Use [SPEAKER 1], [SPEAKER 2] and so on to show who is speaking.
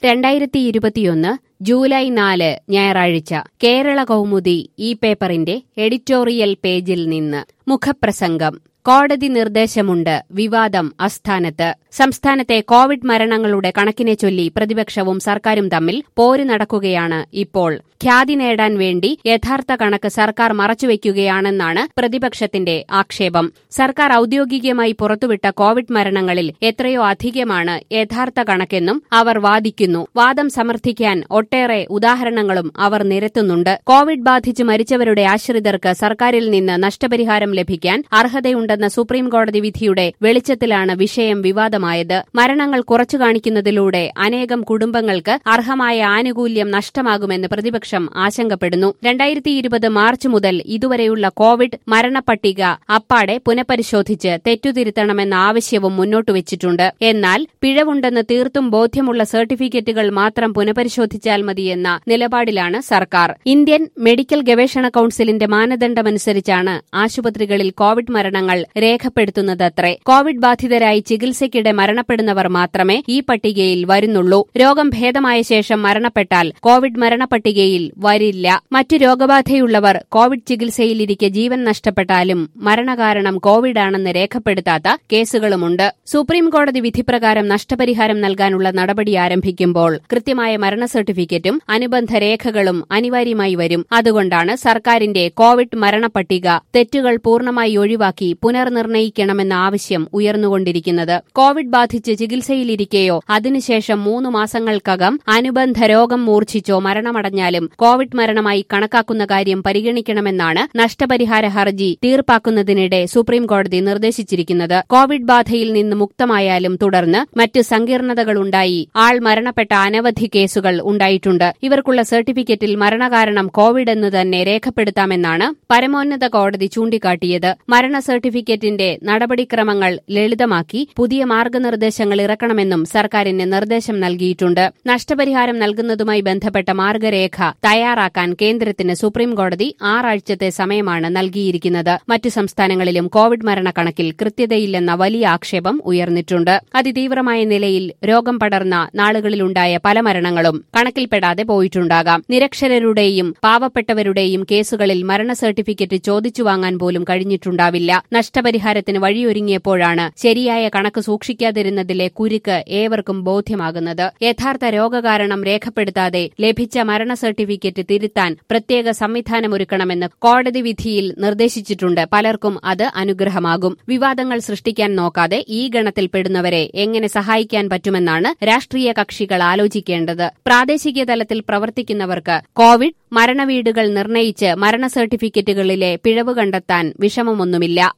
[SPEAKER 1] 2021 July 4 ഞായറാഴ്ച കേരള കൗമുദി ഈ പേപ്പറിന്റെ എഡിറ്റോറിയൽ പേജിൽ നിന്ന് മുഖപ്രസംഗം. കോടതി നിർദ്ദേശമുണ്ട്, വിവാദം അസ്ഥാനത്ത്. സംസ്ഥാനത്തെ കോവിഡ് മരണങ്ങളുടെ കണക്കിനെ ചൊല്ലി പ്രതിപക്ഷവും സർക്കാരും തമ്മിൽ പോര് നടക്കുകയാണ് ഇപ്പോൾ. ഖ്യാതി നേടാൻ വേണ്ടി യഥാർത്ഥ കണക്ക് സർക്കാർ മറച്ചുവെക്കുകയാണെന്നാണ് പ്രതിപക്ഷത്തിന്റെ ആക്ഷേപം. സർക്കാർ ഔദ്യോഗികമായി പുറത്തുവിട്ട കോവിഡ് മരണങ്ങളിൽ എത്രയോ അധികമാണ് യഥാർത്ഥ കണക്കെന്നും അവർ വാദിക്കുന്നു. വാദം സമർത്ഥിക്കാൻ ഒട്ടേറെ ഉദാഹരണങ്ങളും അവർ നിരത്തുന്നുണ്ട്. കോവിഡ് ബാധിച്ച് മരിച്ചവരുടെ ആശ്രിതർക്ക് സർക്കാരിൽ നിന്ന് നഷ്ടപരിഹാരം ലഭിക്കാൻ അർഹതയുണ്ടെന്ന സുപ്രീംകോടതി വിധിയുടെ വെളിച്ചത്തിലാണ് വിഷയം വിവാദമായത്. മരണങ്ങൾ കുറച്ചു കാണിക്കുന്നതിലൂടെ അനേകം കുടുംബങ്ങൾക്ക് അർഹമായ ആനുകൂല്യം നഷ്ടമാകുമെന്ന് പ്രതിപക്ഷം ആശങ്കപ്പെടുന്നു. 2020 മാർച്ച് മുതൽ ഇതുവരെയുള്ള കോവിഡ് മരണപ്പട്ടിക അപ്പാടെ പുനഃപരിശോധിച്ച് തെറ്റുതിരുത്തണമെന്ന ആവശ്യവും മുന്നോട്ടുവച്ചിട്ടുണ്ട്. എന്നാൽ പിഴവുണ്ടെന്ന് തീർത്തും ബോധ്യമുള്ള സർട്ടിഫിക്കറ്റുകൾ മാത്രം പുനഃപരിശോധിച്ചാൽ മതിയെന്ന നിലപാടിലാണ് സർക്കാർ. ഇന്ത്യൻ മെഡിക്കൽ ഗവേഷണ കൌൺസിലിന്റെ മാനദണ്ഡമനുസരിച്ചാണ് ആശുപത്രികളിൽ കോവിഡ് മരണങ്ങൾ രേഖപ്പെടുത്തുന്നതത്രേ. കോവിഡ് ബാധിതരായി ചികിത്സയ്ക്കിടെ മരണപ്പെടുന്നവർ മാത്രമേ ഈ പട്ടികയിൽ വരുന്നുള്ളൂ. രോഗം ഭേദമായ ശേഷം മരണപ്പെട്ടാൽ കോവിഡ് മരണപ്പട്ടികയിൽ വരില്ല. മറ്റു രോഗബാധയുള്ളവർ കോവിഡ് ചികിത്സയിലിരിക്കെ ജീവൻ നഷ്ടപ്പെട്ടാലും മരണകാരണം കോവിഡാണെന്ന് രേഖപ്പെടുത്താത്ത കേസുകളുമുണ്ട്. സുപ്രീംകോടതി വിധിപ്രകാരം നഷ്ടപരിഹാരം നൽകാനുള്ള നടപടി ആരംഭിക്കുമ്പോൾ കൃത്യമായ മരണ സർട്ടിഫിക്കറ്റും അനുബന്ധ രേഖകളും അനിവാര്യമായി വരും. അതുകൊണ്ടാണ് സർക്കാരിന്റെ കോവിഡ് മരണപ്പട്ടിക തെറ്റുകൾ പൂർണ്ണമായി ഒഴിവാക്കി പുനർനിർണയിക്കണമെന്ന ആവശ്യം ഉയർന്നുകൊണ്ടിരിക്കുന്നത്. കോവിഡ് ബാധിച്ച് ചികിത്സയിലിരിക്കെയോ അതിനുശേഷം 3 മാസങ്ങൾക്കകം അനുബന്ധ രോഗം മൂർച്ഛിച്ചോ മരണമടഞ്ഞാലും കോവിഡ് മരണമായി കണക്കാക്കുന്ന കാര്യം പരിഗണിക്കണമെന്നാണ് നഷ്ടപരിഹാര ഹർജി തീർപ്പാക്കുന്നതിനിടെ സുപ്രീംകോടതി നിർദ്ദേശിച്ചിരിക്കുന്നത്. കോവിഡ് ബാധയിൽ നിന്ന് മുക്തമായാലും തുടർന്ന് മറ്റ് സങ്കീർണതകളുണ്ടായി ആൾ മരണപ്പെട്ട അനവധി കേസുകൾ ഉണ്ടായിട്ടുണ്ട്. ഇവർക്കുള്ള സർട്ടിഫിക്കറ്റിൽ മരണകാരണം കോവിഡ് എന്ന് തന്നെ രേഖപ്പെടുത്താമെന്നാണ് പരമോന്നത കോടതി ചൂണ്ടിക്കാട്ടിയത്. മരണ സർട്ടിഫിക്കറ്റിന്റെ നടപടിക്രമങ്ങൾ ലളിതമാക്കി പുതിയ മാർഗനിർദ്ദേശങ്ങൾ ഇറക്കണമെന്നും സർക്കാരിന് നിർദ്ദേശം നൽകിയിട്ടുണ്ട്. നഷ്ടപരിഹാരം നൽകുന്നതുമായി ബന്ധപ്പെട്ട മാർഗരേഖ തയ്യാറാക്കാൻ കേന്ദ്രത്തിന് സുപ്രീംകോടതി 6 ആഴ്ചത്തെ സമയമാണ് നൽകിയിരിക്കുന്നത്. മറ്റു സംസ്ഥാനങ്ങളിലും കോവിഡ് മരണക്കണക്കിൽ കൃത്യതയില്ലെന്ന വലിയ ആക്ഷേപം ഉയർന്നിട്ടുണ്ട്. അതിതീവ്രമായ നിലയിൽ രോഗം പടർന്ന നാളുകളിലുണ്ടായ പല മരണങ്ങളും കണക്കിൽപ്പെടാതെ പോയിട്ടുണ്ടാകാം. നിരക്ഷരരുടെയും പാവപ്പെട്ടവരുടെയും കേസുകളിൽ മരണ സർട്ടിഫിക്കറ്റ് ചോദിച്ചു വാങ്ങാൻ പോലും കഴിഞ്ഞിട്ടുണ്ടാവില്ല. നഷ്ടപരിഹാരത്തിന് വഴിയൊരുങ്ങിയപ്പോഴാണ് ശരിയായ കണക്ക് സൂക്ഷിക്കാതിരുന്നതിലെ കുരുക്ക് ഏവർക്കും ബോധ്യമാകുന്നത്. യഥാർത്ഥ രോഗകാരണം രേഖപ്പെടുത്താതെ ലഭിച്ച മരണ സർട്ടിഫിക്കറ്റ് തിരുത്താൻ പ്രത്യേക സംവിധാനമൊരുക്കണമെന്ന് കോടതി വിധിയിൽ നിർദ്ദേശിച്ചിട്ടുണ്ട്. പലർക്കും അത് അനുഗ്രഹമാകും. വിവാദങ്ങൾ സൃഷ്ടിക്കാൻ നോക്കാതെ ഈ ഗണത്തിൽപ്പെടുന്നവരെ എങ്ങനെ സഹായിക്കാൻ പറ്റുമെന്നാണ് രാഷ്ട്രീയ കക്ഷികൾ ആലോചിക്കേണ്ടത്. പ്രാദേശിക തലത്തിൽ പ്രവർത്തിക്കുന്നവർക്ക് കോവിഡ് മരണവീടുകൾ നിർണയിച്ച് മരണ സർട്ടിഫിക്കറ്റുകളിലെ പിഴവ് കണ്ടെത്താൻ വിഷമമൊന്നുമില്ല.